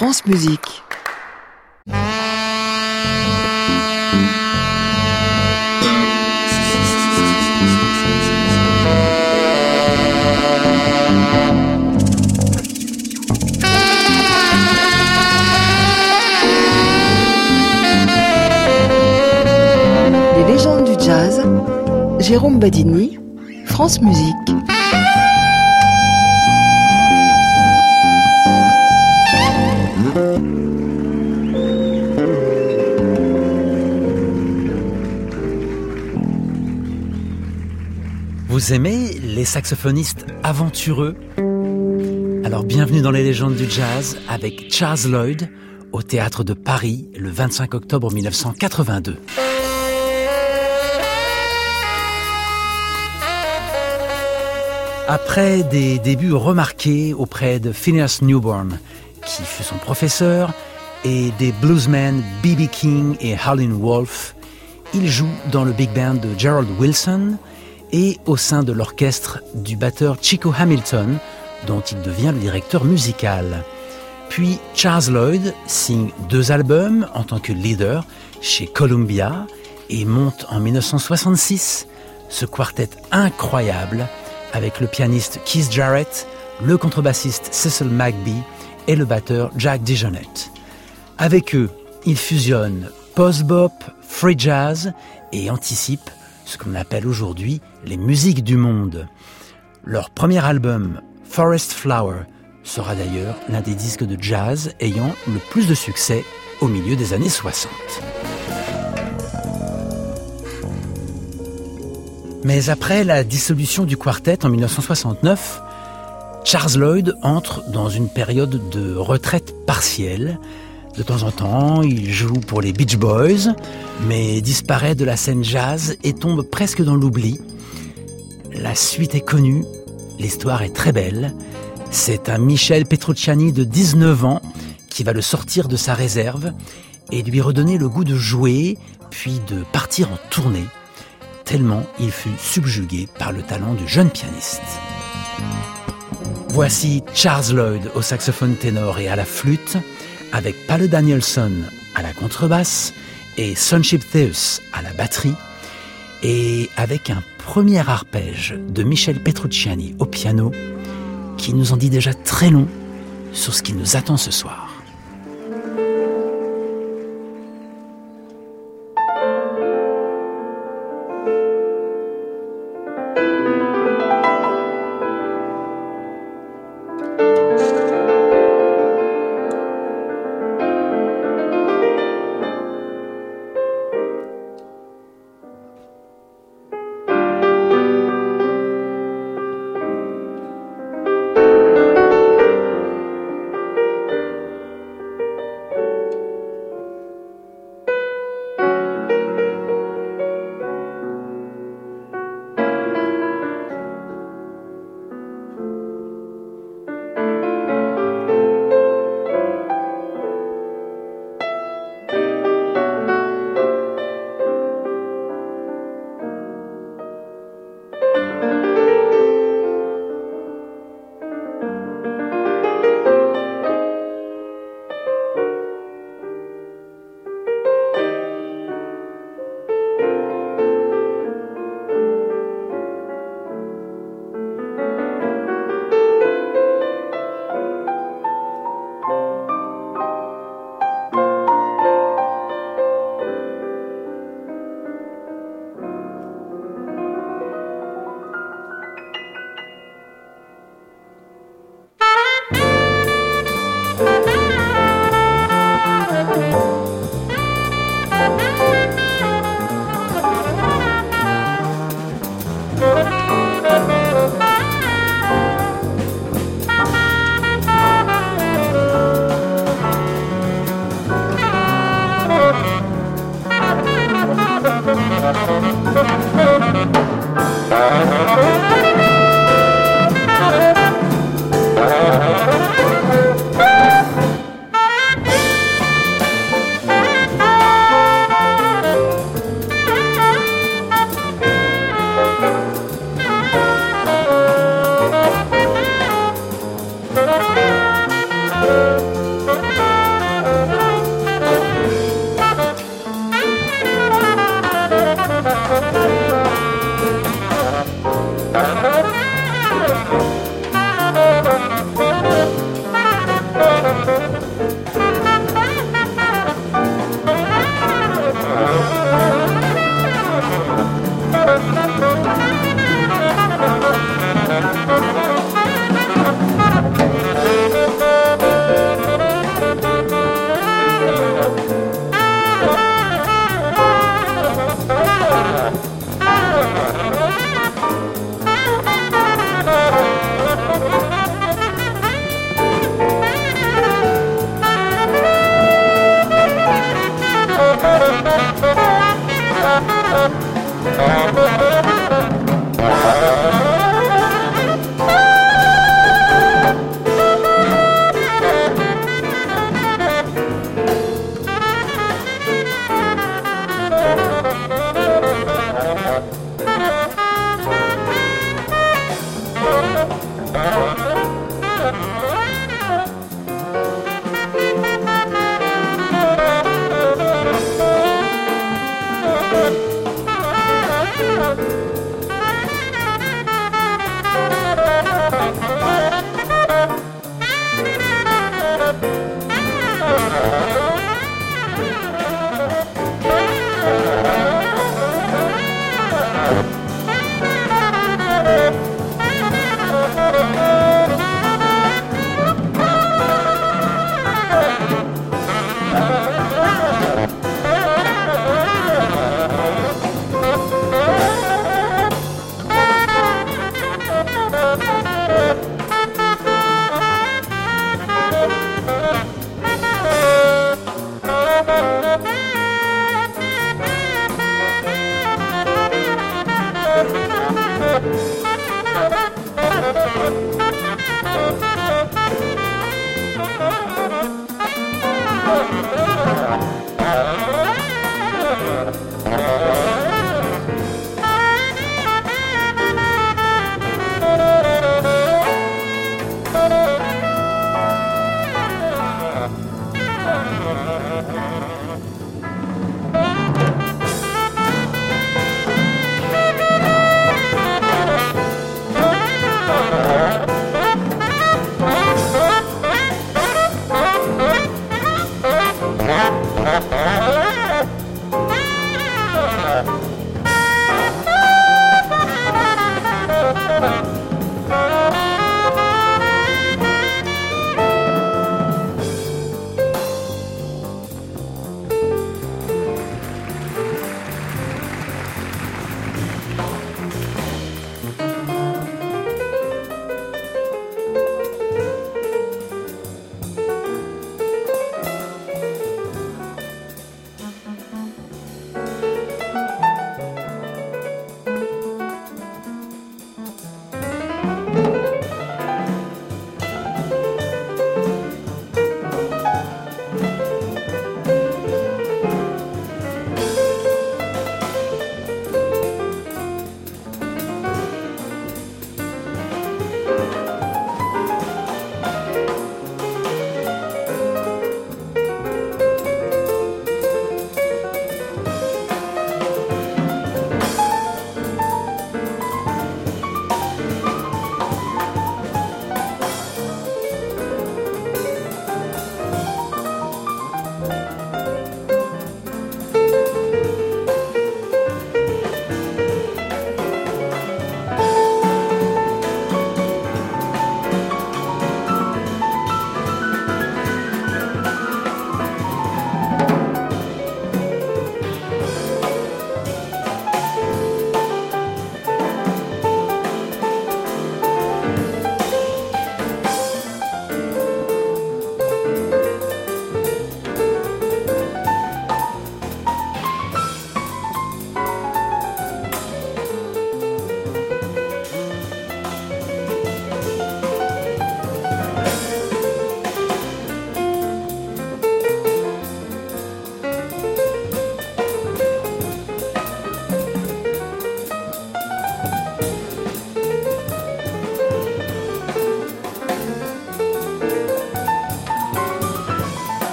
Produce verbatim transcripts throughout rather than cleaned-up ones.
France Musique. Les légendes du jazz, Jérôme Badini, France Musique. Vous aimez les saxophonistes aventureux ? Alors bienvenue dans les légendes du jazz avec Charles Lloyd au Théâtre de Paris le vingt-cinq octobre mille neuf cent quatre-vingt-deux. Après des débuts remarqués auprès de Phineas Newborn, qui fut son professeur, et des bluesmen B B King et Howlin' Wolf, il joue dans le big band de Gerald Wilson et au sein de l'orchestre du batteur Chico Hamilton, dont il devient le directeur musical. Puis Charles Lloyd signe deux albums en tant que leader chez Columbia et monte en mille neuf cent soixante-six ce quartet incroyable avec le pianiste Keith Jarrett, le contrebassiste Cecil McBee et le batteur Jack DeJohnette. Avec eux, il fusionne post-bop, free jazz et anticipe ce qu'on appelle aujourd'hui les musiques du monde. Leur premier album, Forest Flower, sera d'ailleurs l'un des disques de jazz ayant le plus de succès au milieu des années soixante. Mais après la dissolution du quartet en mille neuf cent soixante-neuf, Charles Lloyd entre dans une période de retraite partielle. De temps en temps, il joue pour les Beach Boys, mais disparaît de la scène jazz et tombe presque dans l'oubli. La suite est connue, l'histoire est très belle. C'est un Michel Petrucciani de dix-neuf ans qui va le sortir de sa réserve et lui redonner le goût de jouer, puis de partir en tournée, tellement il fut subjugué par le talent du jeune pianiste. Voici Charles Lloyd au saxophone ténor et à la flûte, avec Palle Danielson à la contrebasse et Sonship Theus à la batterie, et avec un premier arpège de Michel Petrucciani au piano, qui nous en dit déjà très long sur ce qui nous attend ce soir.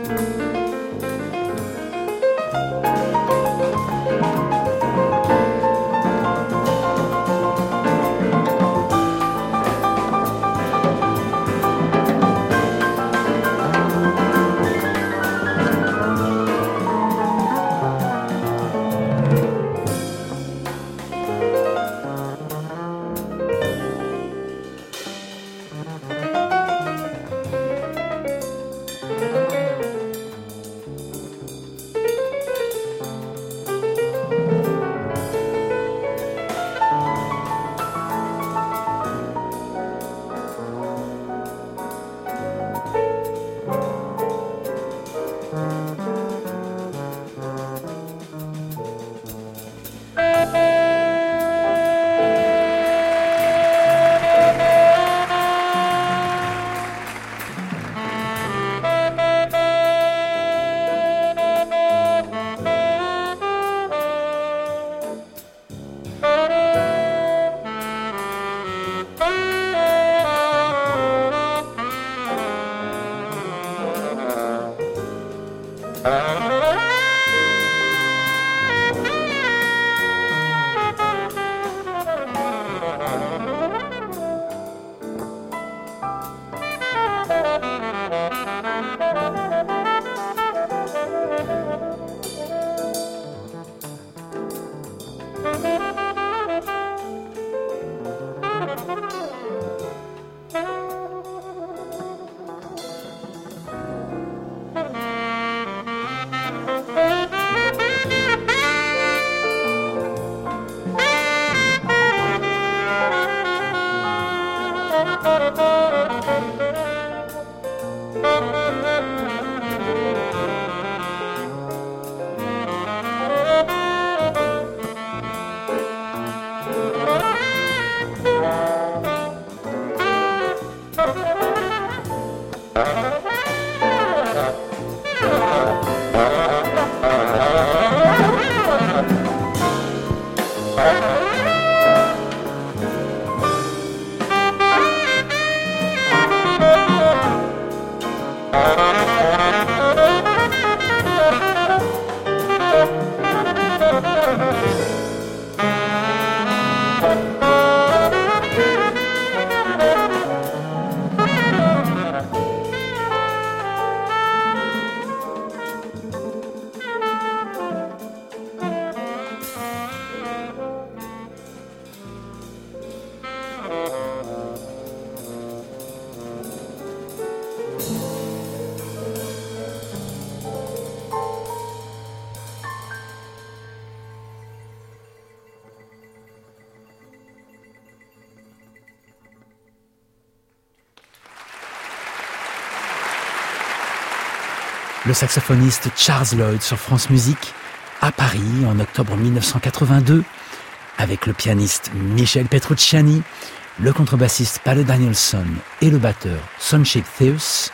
Le saxophoniste Charles Lloyd sur France Musique à Paris en octobre mille neuf cent quatre-vingt-deux avec le pianiste Michel Petrucciani, le contrebassiste Palle Danielson et le batteur Sonship Theus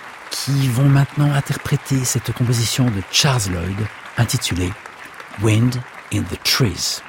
qui vont maintenant interpréter cette composition de Charles Lloyd intitulée Wind in the Trees.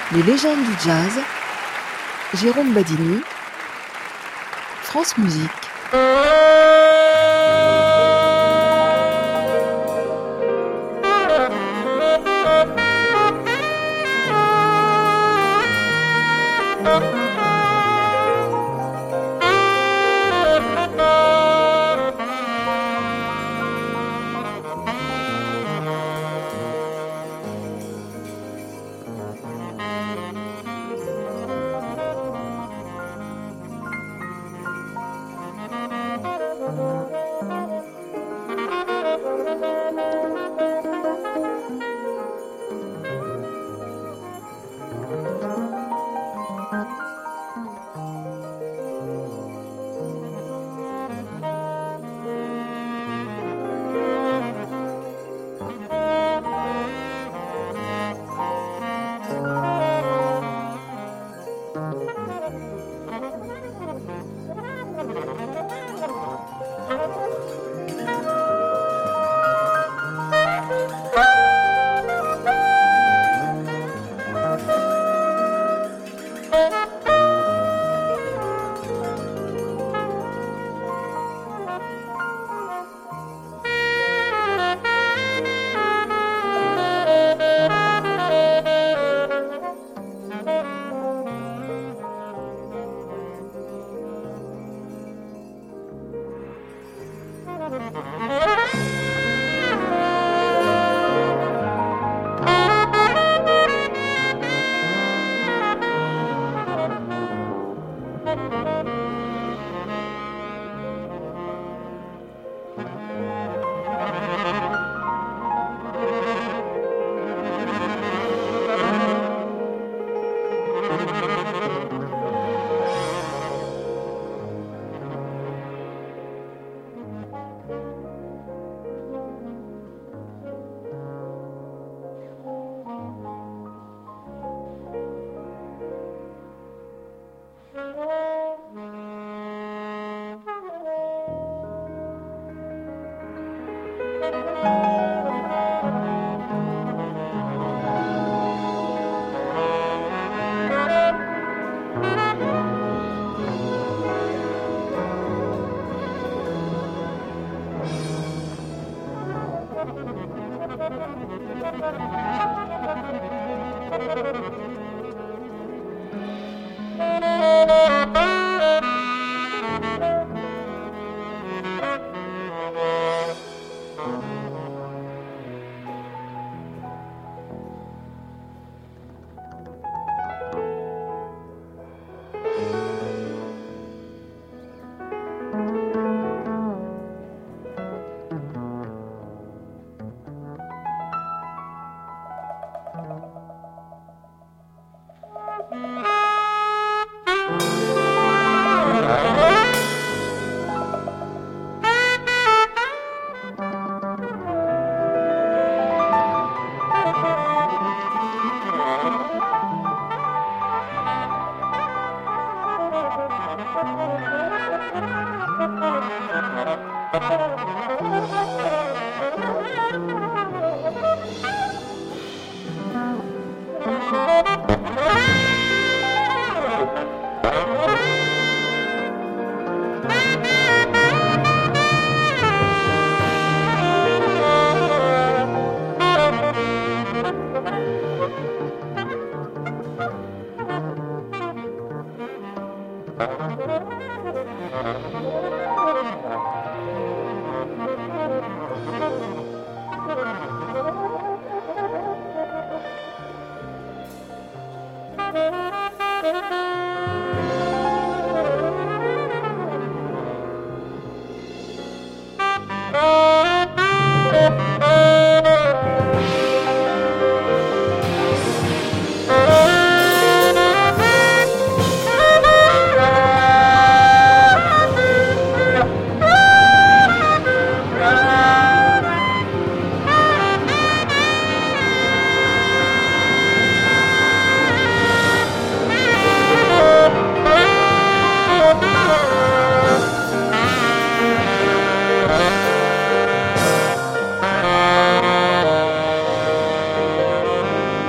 Les légendes du jazz, Jérôme Badini, France Musique.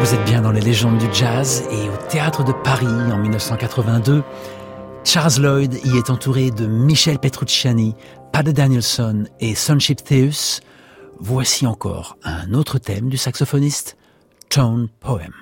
Vous êtes bien dans les légendes du jazz et au Théâtre de Paris en mille neuf cent quatre-vingt-deux, Charles Lloyd y est entouré de Michel Petrucciani, Paddy Danielson et Sonship Theus. Voici encore un autre thème du saxophoniste, Tone Poem.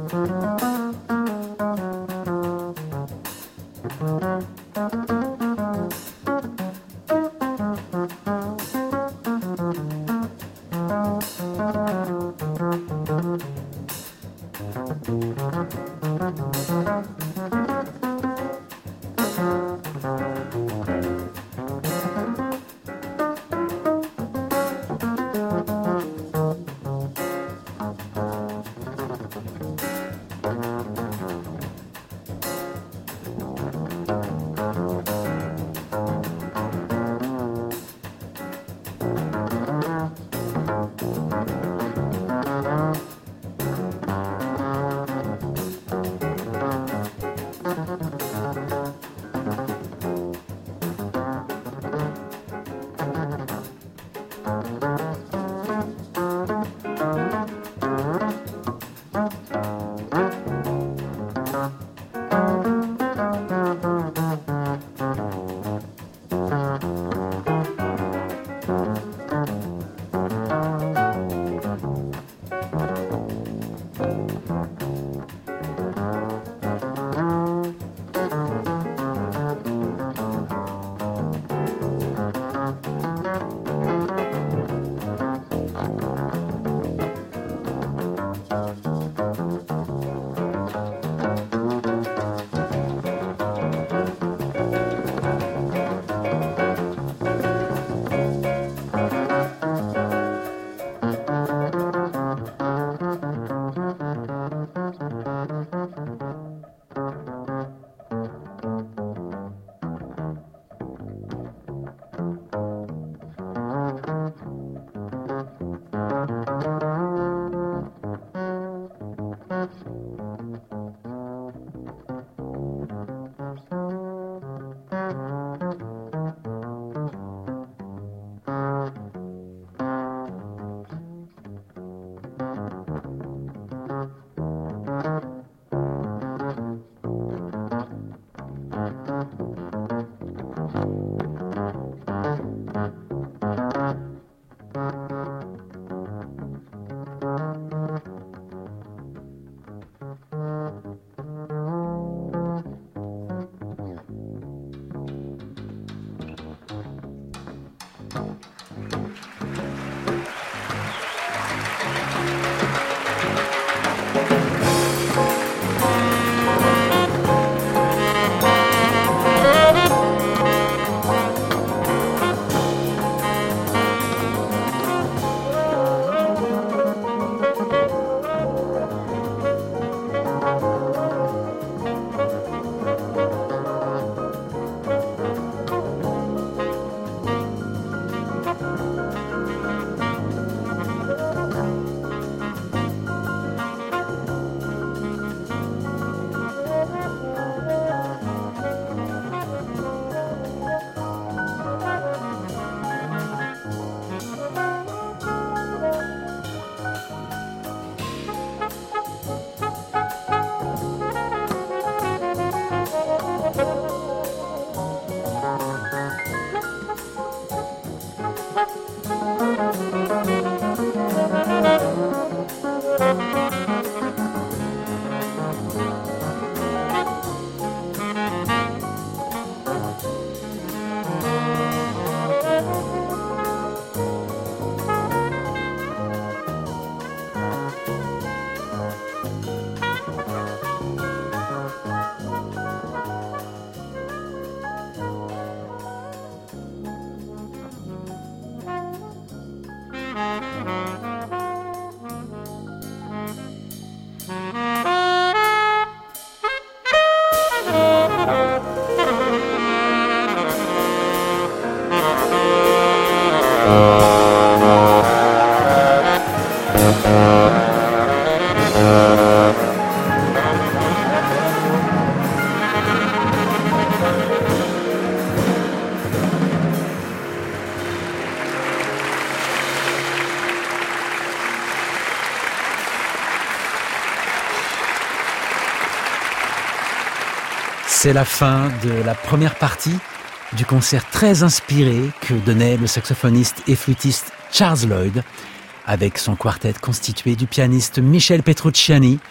C'est la fin de la première partie du concert très inspiré que donnait le saxophoniste et flûtiste Charles Lloyd avec son quartet constitué du pianiste Michel Petrucciani,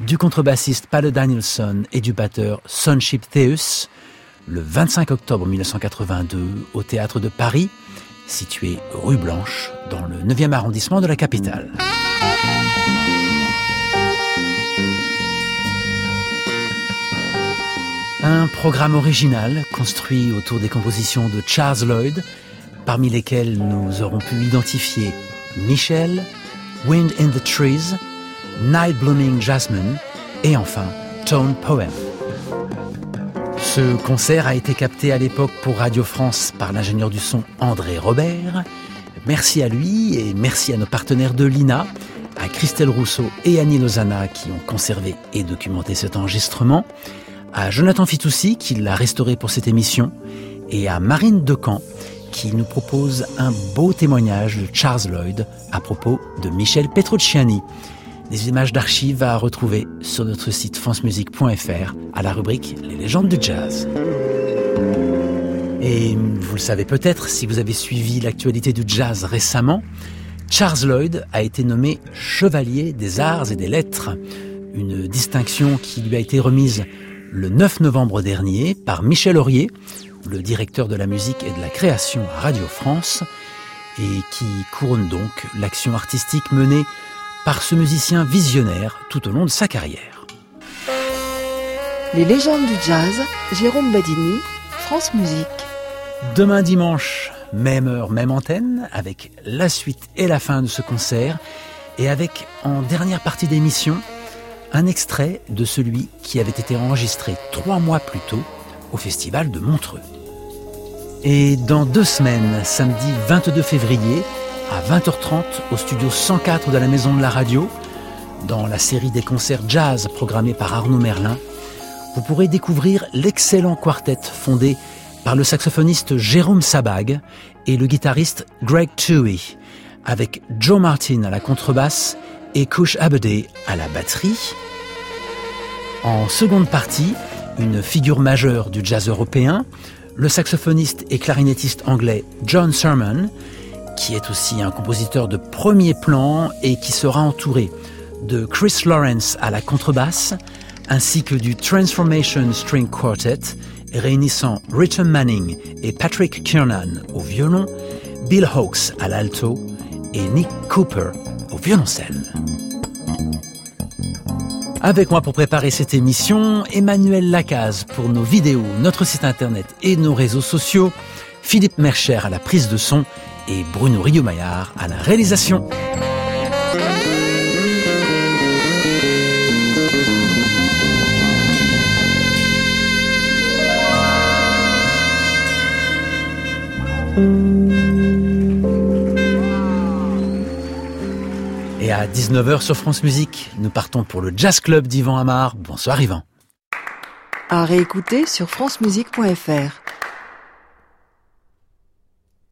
du contrebassiste Palle Danielson et du batteur Sonship Theus, le vingt-cinq octobre mille neuf cent quatre-vingt-deux au Théâtre de Paris, situé rue Blanche, dans le neuvième arrondissement de la capitale. Un programme original construit autour des compositions de Charles Lloyd, parmi lesquelles nous aurons pu identifier Michel, Wind in the Trees, Night Blooming Jasmine et enfin Tone Poem. Ce concert a été capté à l'époque pour Radio France par l'ingénieur du son André Robert. Merci à lui et merci à nos partenaires de l'I N A, à Christelle Rousseau et Annie Lozana qui ont conservé et documenté cet enregistrement, à Jonathan Fitoussi qui l'a restauré pour cette émission et à Marine Decamp qui nous propose un beau témoignage de Charles Lloyd à propos de Michel Petrucciani. Des images d'archives à retrouver sur notre site france musique point f r à la rubrique Les légendes du jazz. Et vous le savez peut-être, si vous avez suivi l'actualité du jazz récemment, Charles Lloyd a été nommé Chevalier des Arts et des Lettres, une distinction qui lui a été remise le neuf novembre dernier par Michel Aurier, le directeur de la musique et de la création à Radio France, et qui couronne donc l'action artistique menée par ce musicien visionnaire tout au long de sa carrière. Les légendes du jazz, Jérôme Badini, France Musique. Demain dimanche, même heure, même antenne, avec la suite et la fin de ce concert, et avec, en dernière partie d'émission, un extrait de celui qui avait été enregistré trois mois plus tôt au Festival de Montreux. Et dans deux semaines, samedi vingt-deux février, à vingt heures trente, au studio cent quatre de la Maison de la Radio, dans la série des concerts jazz programmés par Arnaud Merlin, vous pourrez découvrir l'excellent quartet fondé par le saxophoniste Jérôme Sabag et le guitariste Greg Toohey, avec Joe Martin à la contrebasse et Cush Abede à la batterie. En seconde partie, une figure majeure du jazz européen, le saxophoniste et clarinettiste anglais John Sermon, qui est aussi un compositeur de premier plan et qui sera entouré de Chris Lawrence à la contrebasse, ainsi que du Transformation String Quartet, réunissant Richard Manning et Patrick Kiernan au violon, Bill Hawkes à l'alto et Nick Cooper au violoncelle. Avec moi pour préparer cette émission, Emmanuel Lacaze pour nos vidéos, notre site internet et nos réseaux sociaux, Philippe Mercher à la prise de son et Bruno Rio-Maillard à la réalisation. Et à dix-neuf heures sur France Musique, nous partons pour le Jazz Club d'Yvan Amar. Bonsoir Yvan. À réécouter sur france musique point f r.